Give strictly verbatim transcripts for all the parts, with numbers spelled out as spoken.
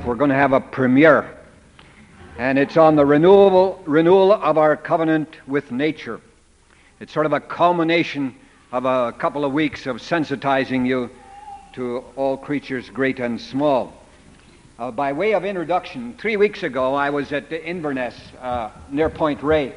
We're going to have a premiere, and it's on the renewal, renewal of our covenant with nature. It's sort of a culmination of a couple of weeks of sensitizing you to all creatures great and small. Uh, by way of introduction, three weeks ago I was at Inverness, uh, near Point Ray,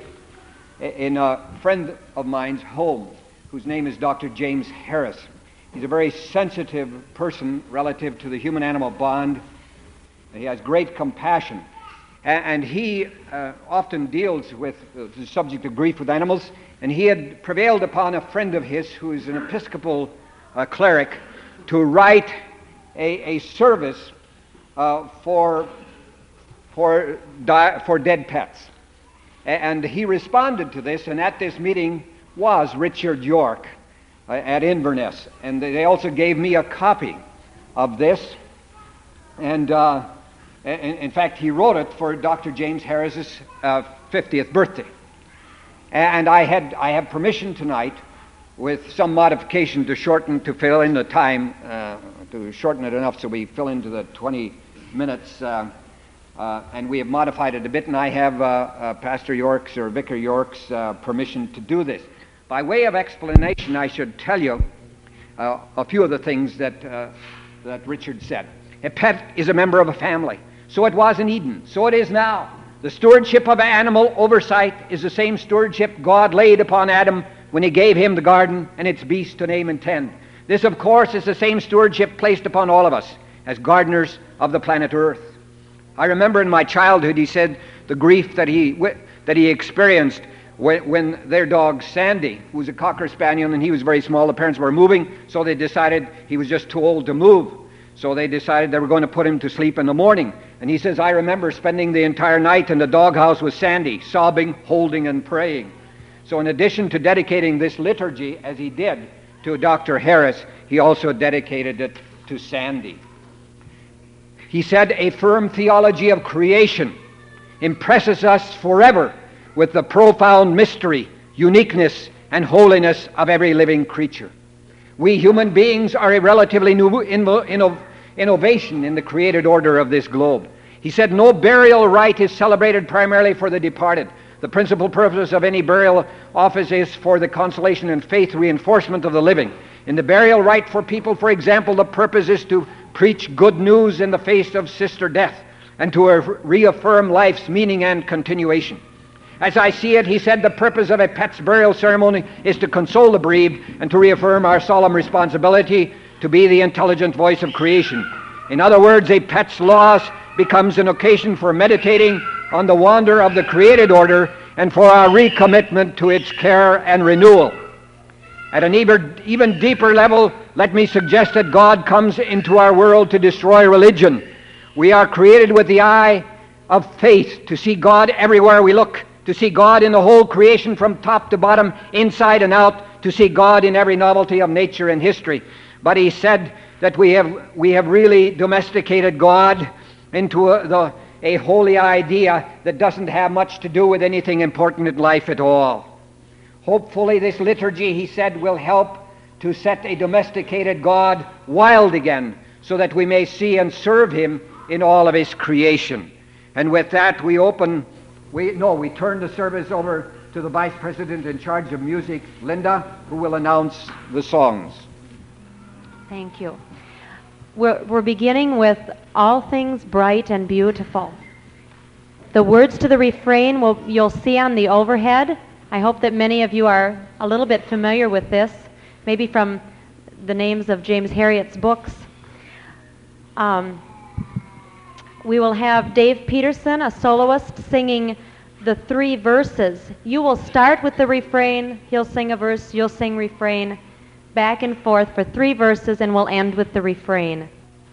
in a friend of mine's home, whose name is Doctor James Harris. He's a very sensitive person relative to the human-animal bond. He has great compassion, and he uh, often deals with the subject of grief with animals, and he had prevailed upon a friend of his who is an Episcopal uh, cleric to write a, a service uh, for, for, di- for dead pets. And he responded to this, and at this meeting was Richard York uh, at Inverness, and they also gave me a copy of this, and uh, In, in fact, he wrote it for Doctor James Harris's uh, fiftieth birthday. And I had I have permission tonight, with some modification to shorten, to fill in the time, uh, to shorten it enough so we fill into the twenty minutes, uh, uh, and we have modified it a bit, and I have uh, uh, Pastor York's or Vicar York's uh, permission to do this. By way of explanation, I should tell you uh, a few of the things that, uh, that Richard said. A pet is a member of a family. So it was in Eden. So it is now. The stewardship of animal oversight is the same stewardship God laid upon Adam when he gave him the garden and its beasts to name and tend. This, of course, is the same stewardship placed upon all of us as gardeners of the planet Earth. I remember in my childhood, he said, the grief that he that he experienced when, when their dog Sandy, who was a Cocker Spaniel, and he was very small, the parents were moving, so they decided he was just too old to move. So they decided they were going to put him to sleep in the morning. And he says, I remember spending the entire night in the doghouse with Sandy, sobbing, holding, and praying. So in addition to dedicating this liturgy, as he did, to Doctor Harris, he also dedicated it to Sandy. He said, a firm theology of creation impresses us forever with the profound mystery, uniqueness, and holiness of every living creature. We human beings are a relatively new inno- inno- innovation in the created order of this globe. He said no burial rite is celebrated primarily for the departed. The principal purpose of any burial office is for the consolation and faith reinforcement of the living. In the burial rite for people, for example, the purpose is to preach good news in the face of sister death and to reaffirm life's meaning and continuation. As I see it, he said, the purpose of a pet's burial ceremony is to console the bereaved and to reaffirm our solemn responsibility to be the intelligent voice of creation. In other words, a pet's loss becomes an occasion for meditating on the wonder of the created order and for our recommitment to its care and renewal. At an even deeper level, let me suggest that God comes into our world to destroy religion. We are created with the eye of faith to see God everywhere we look, to see God in the whole creation from top to bottom, inside and out, to see God in every novelty of nature and history. But he said that we have we have really domesticated God into a, the, a holy idea that doesn't have much to do with anything important in life at all. Hopefully this liturgy, he said, will help to set a domesticated God wild again, so that we may see and serve him in all of his creation. And with that, we open... We, no, we turn the service over to the Vice President in charge of music, Linda, who will announce the songs. Thank you. We're, we're beginning with All Things Bright and Beautiful. The words to the refrain will, you'll see on the overhead. I hope that many of you are a little bit familiar with this, maybe from the names of James Herriot's books. Um, We will have Dave Peterson, a soloist, singing the three verses. You will start with the refrain, he'll sing a verse, you'll sing refrain, back and forth for three verses, and we'll end with the refrain.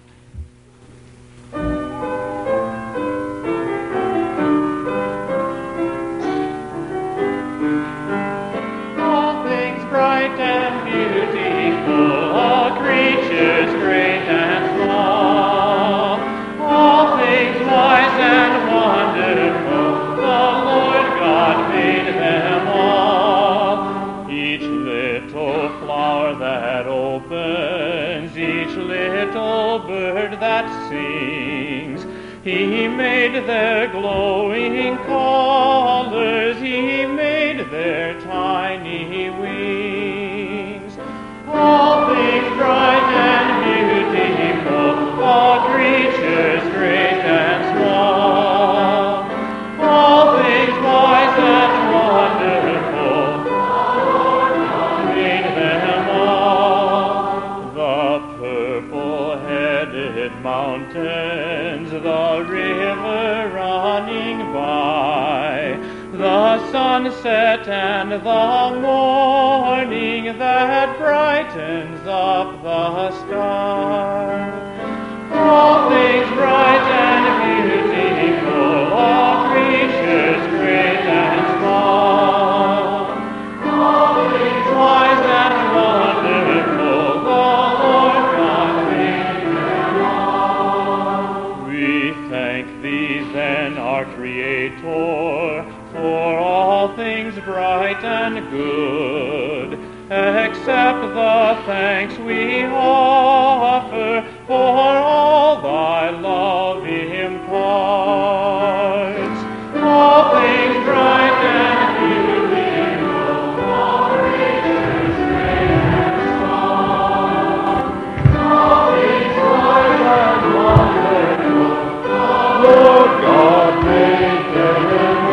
All things bright and beautiful, all creatures great and small, all things wise and wonderful, the Lord God made them all. Each little flower that opens, each little bird that sings, He made their glowing colors, He made their tiny wings. All things bright and beautiful, all creatures great and small, all things wise and wonderful, made them all. The purple-headed mountains, the river running by, the sunset and the morning that brightens up the sky. All things bright and beautiful, all creatures great and small, all things wise and wonderful, the Lord God made them all. We thank Thee then, our Creator, for all things bright and good. Accept the thanks we offer for all Thy love imparts. All things bright and beautiful, all creatures great and small, all things wise and wonderful, the Lord God made them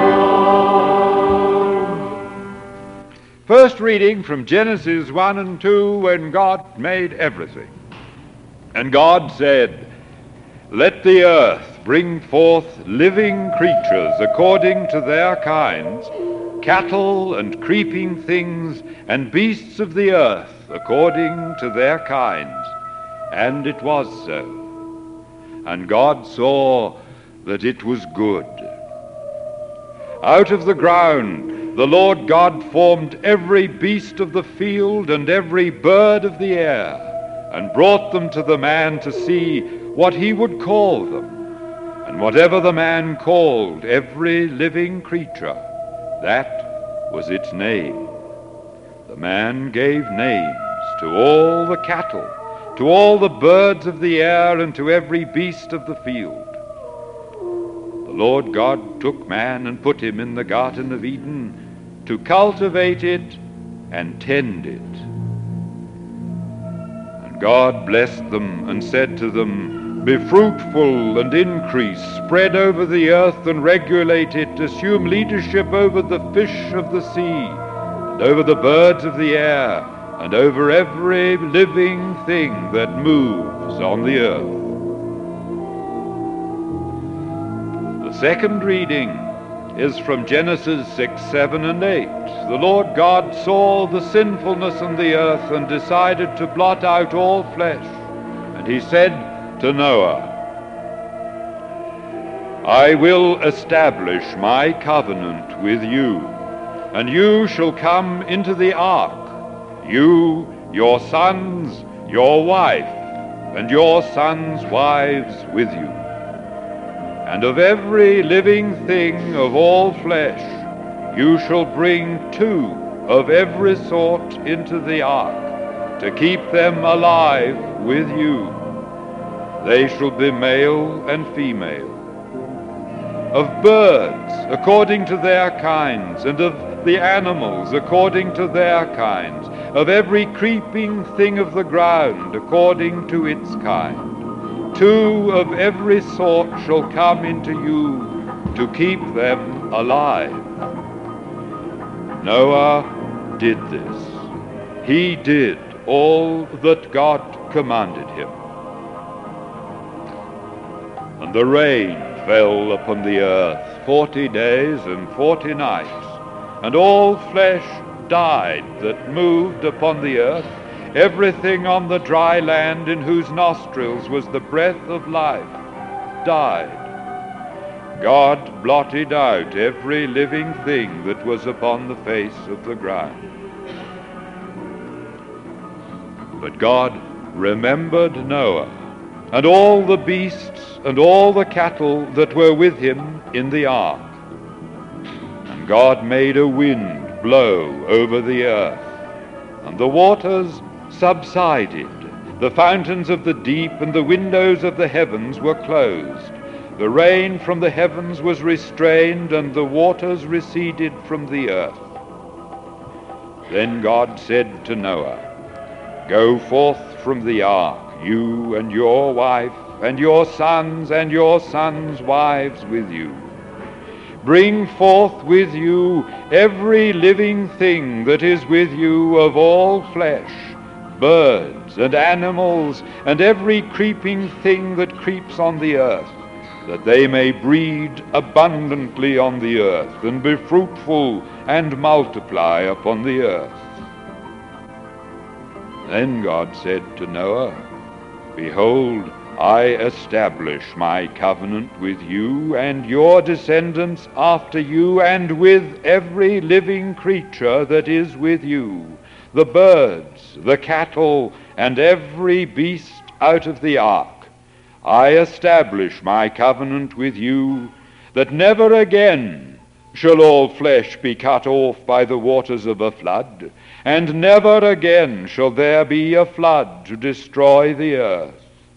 all. First reading from Genesis one and two, when God made everything. And God said, "Let the earth bring forth living creatures according to their kinds, cattle and creeping things, and beasts of the earth according to their kinds." And it was so. And God saw that it was good. Out of the ground the Lord God formed every beast of the field and every bird of the air, and brought them to the man to see what he would call them. And whatever the man called every living creature, that was its name. The man gave names to all the cattle, to all the birds of the air, and to every beast of the field. The Lord God took man and put him in the Garden of Eden to cultivate it and tend it. And God blessed them and said to them, "Be fruitful and increase, spread over the earth and regulate it, assume leadership over the fish of the sea, and over the birds of the air, and over every living thing that moves on the earth." The second reading is from Genesis six, seven, and eight. The Lord God saw the sinfulness in the earth and decided to blot out all flesh. And he said to Noah, "I will establish my covenant with you, and you shall come into the ark, you, your sons, your wife, and your sons' wives with you. And of every living thing of all flesh you shall bring two of every sort into the ark, to keep them alive with you. They shall be male and female. Of birds according to their kinds, and of the animals according to their kinds, of every creeping thing of the ground according to its kind. Two of every sort shall come into you, to keep them alive." Noah did this. He did all that God commanded him. And the rain fell upon the earth forty days and forty nights, and all flesh died that moved upon the earth, everything on the dry land in whose nostrils was the breath of life died. God blotted out every living thing that was upon the face of the ground. But God remembered Noah, and all the beasts and all the cattle that were with him in the ark. And God made a wind blow over the earth, and the waters subsided. The fountains of the deep and the windows of the heavens were closed. the rain from the heavens was restrained, and the waters receded from the earth. Then God said to Noah, "Go forth from the ark, you and your wife, and your sons and your sons' wives with you. Bring forth with you every living thing that is with you of all flesh, birds and animals, and every creeping thing that creeps on the earth, that they may breed abundantly on the earth, and be fruitful and multiply upon the earth." Then God said to Noah, "Behold, I establish my covenant with you and your descendants after you, and with every living creature that is with you, the birds, the cattle, and every beast out of the ark. I establish my covenant with you, that never again shall all flesh be cut off by the waters of a flood, and never again shall there be a flood to destroy the earth.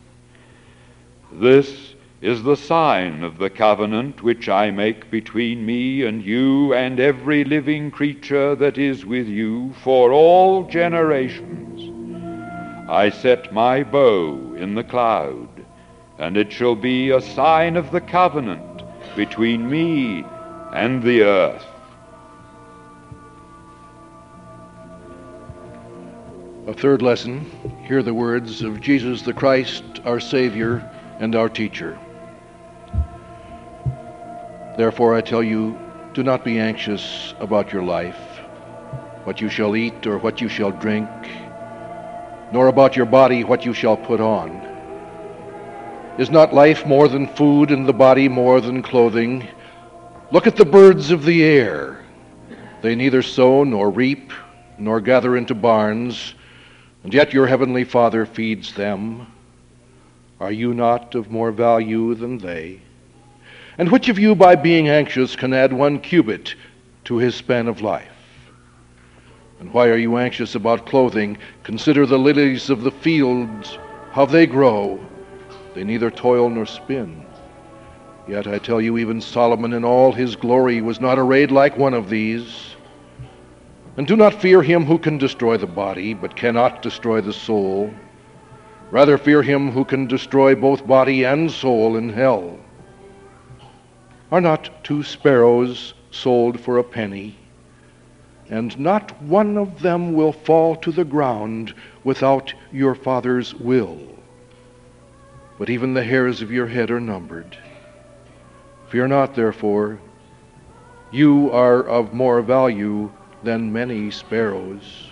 This is the sign of the covenant which I make between me and you and every living creature that is with you for all generations. I set my bow in the cloud, and it shall be a sign of the covenant between me and the earth." A third lesson, hear the words of Jesus the Christ, our Savior and our teacher. "Therefore I tell you, do not be anxious about your life, what you shall eat or what you shall drink, nor about your body what you shall put on. Is not life more than food, and the body more than clothing? Look at the birds of the air. They neither sow nor reap, nor gather into barns, and yet your heavenly Father feeds them. Are you not of more value than they? And which of you, by being anxious, can add one cubit to his span of life? And why are you anxious about clothing? Consider the lilies of the fields, how they grow. They neither toil nor spin. Yet I tell you, even Solomon in all his glory was not arrayed like one of these. And do not fear him who can destroy the body, but cannot destroy the soul. Rather fear him who can destroy both body and soul in hell. Are not two sparrows sold for a penny? And not one of them will fall to the ground without your Father's will. But even the hairs of your head are numbered. Fear not, therefore, you are of more value than many sparrows."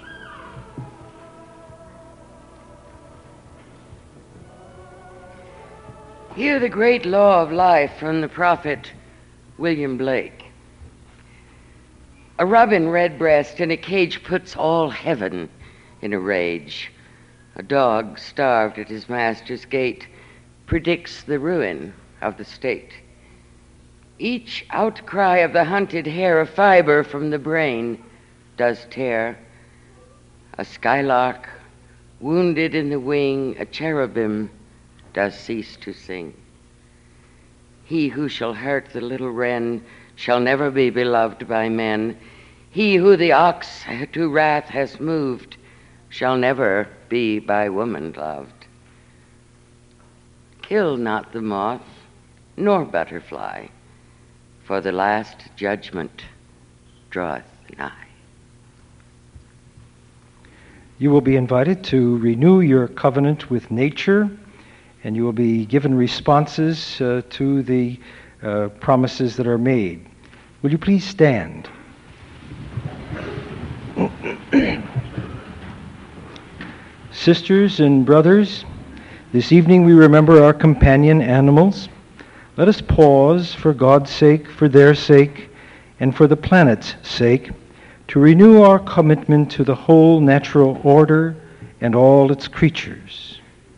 Hear the great law of life from the prophet William Blake. A robin redbreast in a cage puts all heaven in a rage. A dog starved at his master's gate predicts the ruin of the state. Each outcry of the hunted hare a fiber from the brain does tear. A skylark wounded in the wing, a cherubim does cease to sing. He who shall hurt the little wren shall never be beloved by men. He who the ox to wrath has moved shall never be by woman loved. Kill not the moth nor butterfly, for the last judgment draweth nigh. You will be invited to renew your covenant with nature, and you will be given responses uh, to the uh, promises that are made. Will you please stand? Sisters and brothers, this evening we remember our companion animals. Let us pause for God's sake, for their sake, and for the planet's sake, to renew our commitment to the whole natural order and all its creatures.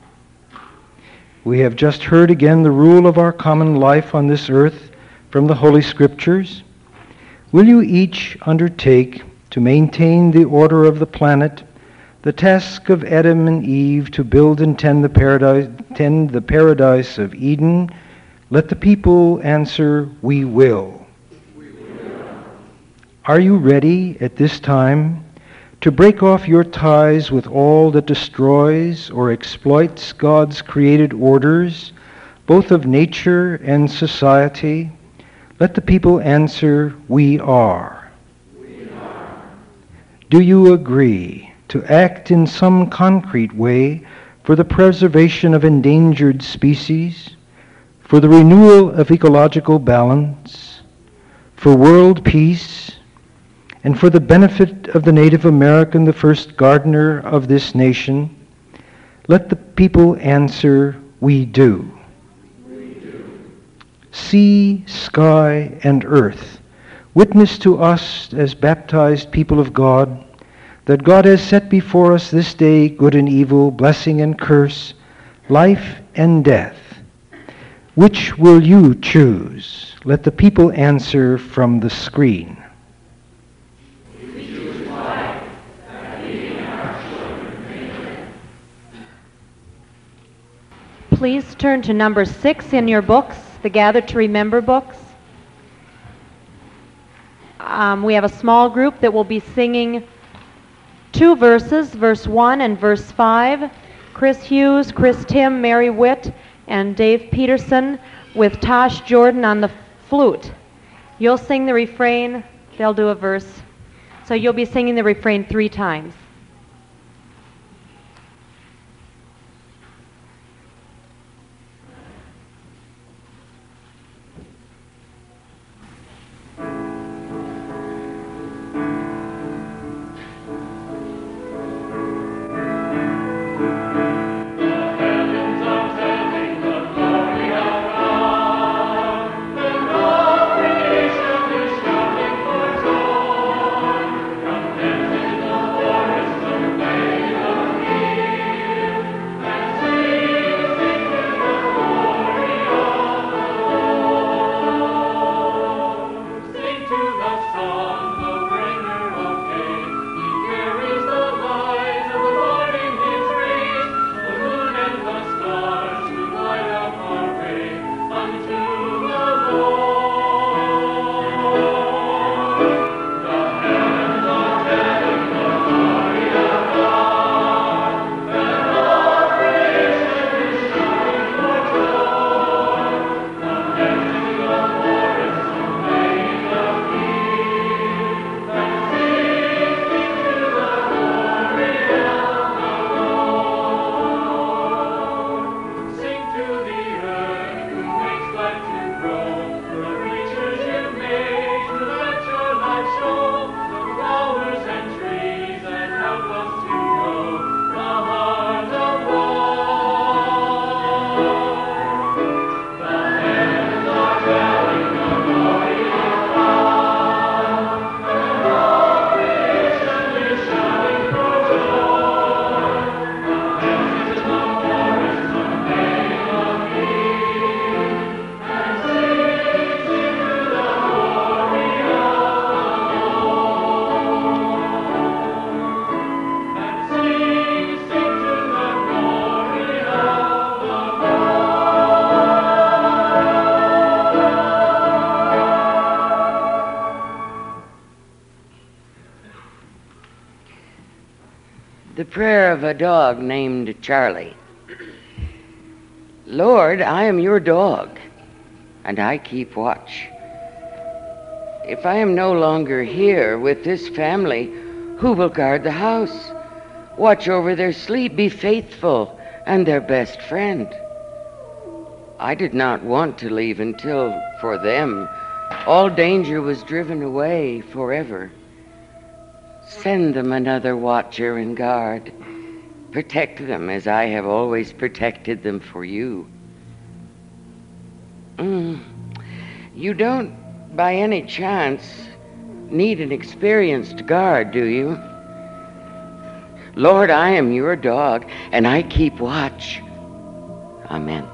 We have just heard again the rule of our common life on this earth from the Holy Scriptures. Will you each undertake to maintain the order of the planet, the task of Adam and Eve to build and tend the paradise, tend the paradise of Eden, Let the people answer, we will. We will. Are you ready at this time to break off your ties with all that destroys or exploits God's created orders, both of nature and society? Let the people answer, we are. We are. Do you agree to act in some concrete way for the preservation of endangered species, for the renewal of ecological balance, for world peace, and for the benefit of the Native American, the first gardener of this nation? Let the people answer, we do. We do. Sea, sky, and earth witness to us as baptized people of God that God has set before us this day good and evil, blessing and curse, life and death. Which will you choose? Let the people answer from the screen. We choose life, that we and our children may live. Please turn to number six in your books, the Gather to Remember books. Um, we have a small group that will be singing two verses, verse one and verse five. Chris Hughes, Chris Tim, Mary Witt, and Dave Peterson with Tosh Jordan on the flute. You'll sing the refrain, they'll do a verse. So you'll be singing the refrain three times. The prayer of a dog named Charlie. Lord, I am your dog, and I keep watch. If I am no longer here with this family, who will guard the house, watch over their sleep, be faithful, and their best friend? I did not want to leave until, for them, all danger was driven away forever. Send them another watcher and guard. Protect them as I have always protected them for you. Mm. You don't, by any chance, need an experienced guard, do you? Lord, I am your dog, and I keep watch. Amen.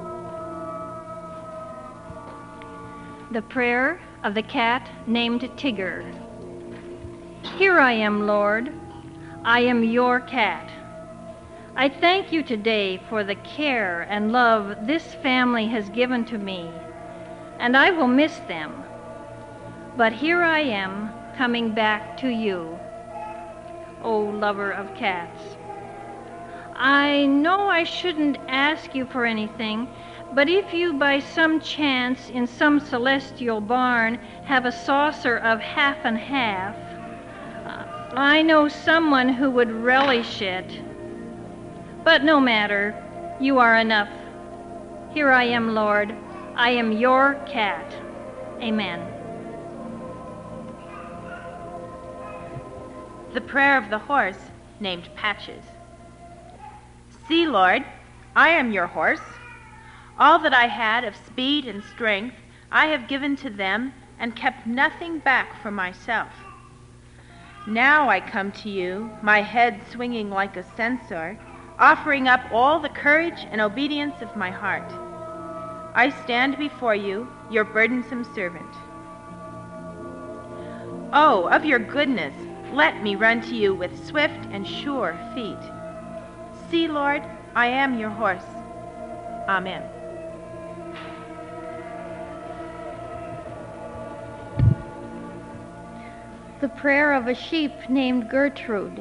The prayer of the cat named Tigger. Here I am, Lord. I am your cat. I thank you today for the care and love this family has given to me, and I will miss them. But here I am, coming back to you, O lover of cats. I know I shouldn't ask you for anything, but if you by some chance in some celestial barn have a saucer of half and half, I know someone who would relish it. But no matter, you are enough. Here I am, Lord. I am your cat. Amen. The prayer of the horse named Patches. See, Lord, I am your horse. All that I had of speed and strength I have given to them and kept nothing back for myself. Now I come to you, my head swinging like a censer, offering up all the courage and obedience of my heart. I stand before you, your burdensome servant. Oh, of your goodness, let me run to you with swift and sure feet. See, Lord, I am your horse. Amen. The prayer of a sheep named Gertrude.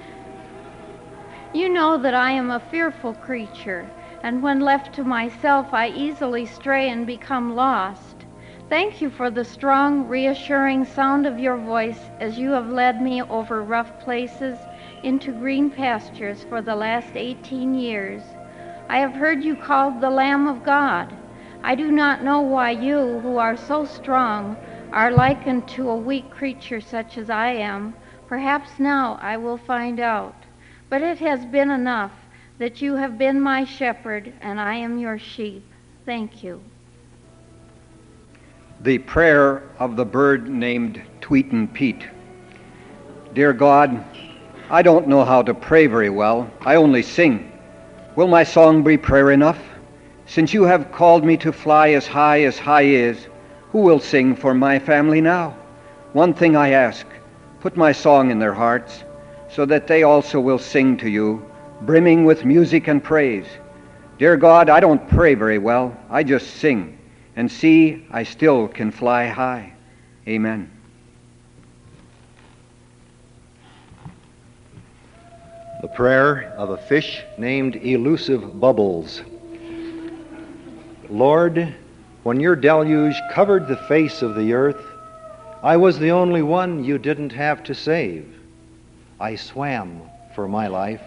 You know that I am a fearful creature, and when left to myself, I easily stray and become lost. Thank you for the strong, reassuring sound of your voice as you have led me over rough places into green pastures for the last eighteen years. I have heard you called the Lamb of God. I do not know why you, who are so strong, are likened to a weak creature such as I am. Perhaps now I will find out. But it has been enough that you have been my shepherd and I am your sheep. Thank you. The prayer of the bird named Tweetin' Pete. Dear God, I don't know how to pray very well. I only sing. Will my song be prayer enough? Since you have called me to fly as high as high is, who will sing for my family now? One thing I ask, put my song in their hearts, so that they also will sing to you, brimming with music and praise. Dear God, I don't pray very well, I just sing, and see, I still can fly high. Amen. The prayer of a fish named Elusive Bubbles. Lord, when your deluge covered the face of the earth, I was the only one you didn't have to save. I swam for my life.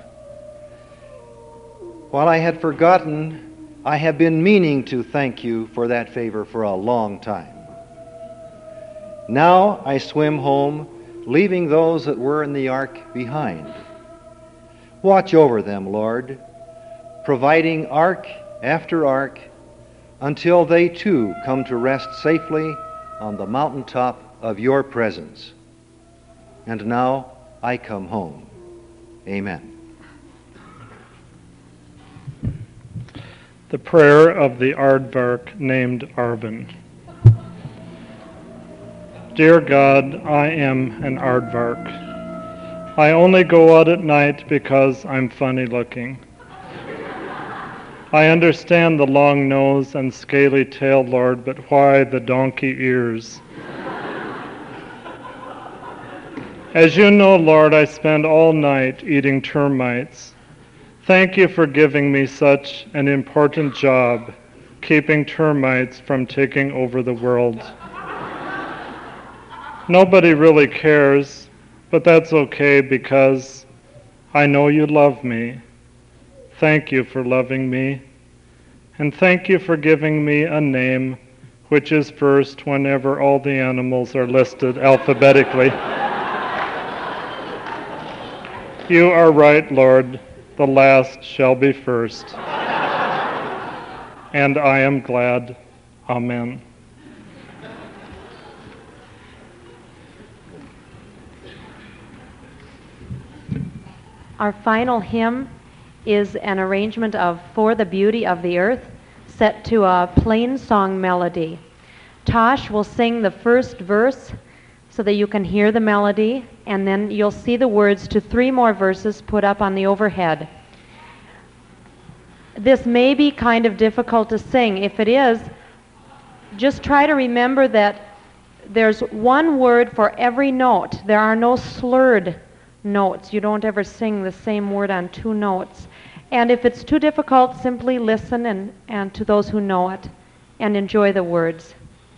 While I had forgotten, I have been meaning to thank you for that favor for a long time. Now I swim home, leaving those that were in the ark behind. Watch over them, Lord, providing ark after ark, until they too come to rest safely on the mountaintop of your presence. And now I come home. Amen. The prayer of the aardvark named Arben. Dear God, I am an aardvark. I only go out at night because I'm funny looking. I understand the long nose and scaly tail, Lord, but why the donkey ears? As you know, Lord, I spend all night eating termites. Thank you for giving me such an important job, keeping termites from taking over the world. Nobody really cares, but that's okay because I know you love me. Thank you for loving me, and thank you for giving me a name which is first whenever all the animals are listed alphabetically. You are right, Lord, the last shall be first. And I am glad. Amen. Our final hymn is an arrangement of For the Beauty of the Earth, set to a plain song melody. Tosh will sing the first verse so that you can hear the melody, and then you'll see the words to three more verses put up on the overhead. this may be kind of difficult to sing. If it is, just try to remember that there's one word for every note. There are no slurred notes. You don't ever sing the same word on two notes. And if it's too difficult, simply listen and, and to those who know it and enjoy the words.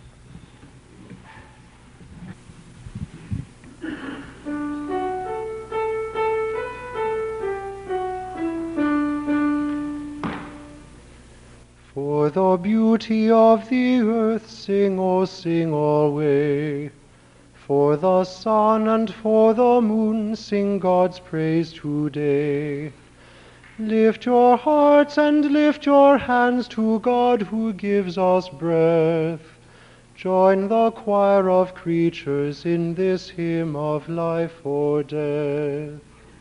For the beauty of the earth sing, O sing alway. For the sun and for the moon sing God's praise today. Lift your hearts and lift your hands to God who gives us breath. Join the choir of creatures in this hymn of life or death.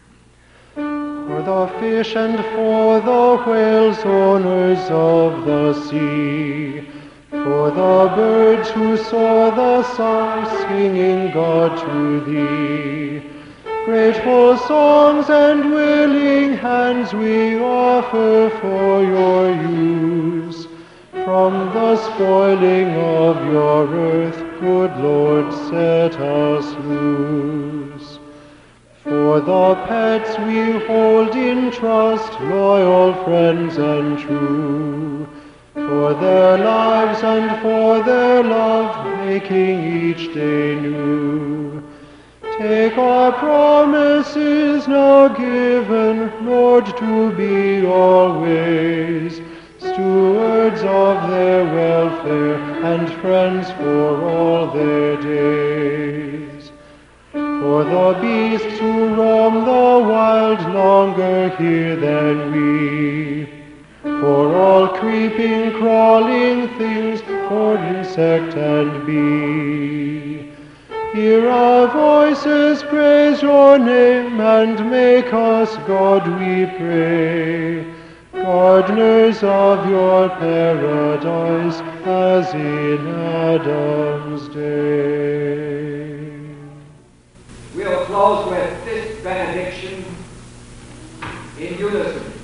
For the fish and for the whales, owners of the sea, for the birds who soar the song, singing God to thee. Grateful songs and willing hands we offer for your use. From the spoiling of your earth, good Lord, set us loose. For the pets we hold in trust, loyal friends and true, for their lives and for their love, making each day new. Take our promises now given, Lord, to be always stewards of their welfare and friends for all their days. For the beasts who roam the wild longer here than we, for all creeping, crawling things, for insect and bee. Hear our voices, praise your name, and make us, God, we pray, gardeners of your paradise, as in Adam's day. We'll close with this benediction in unison.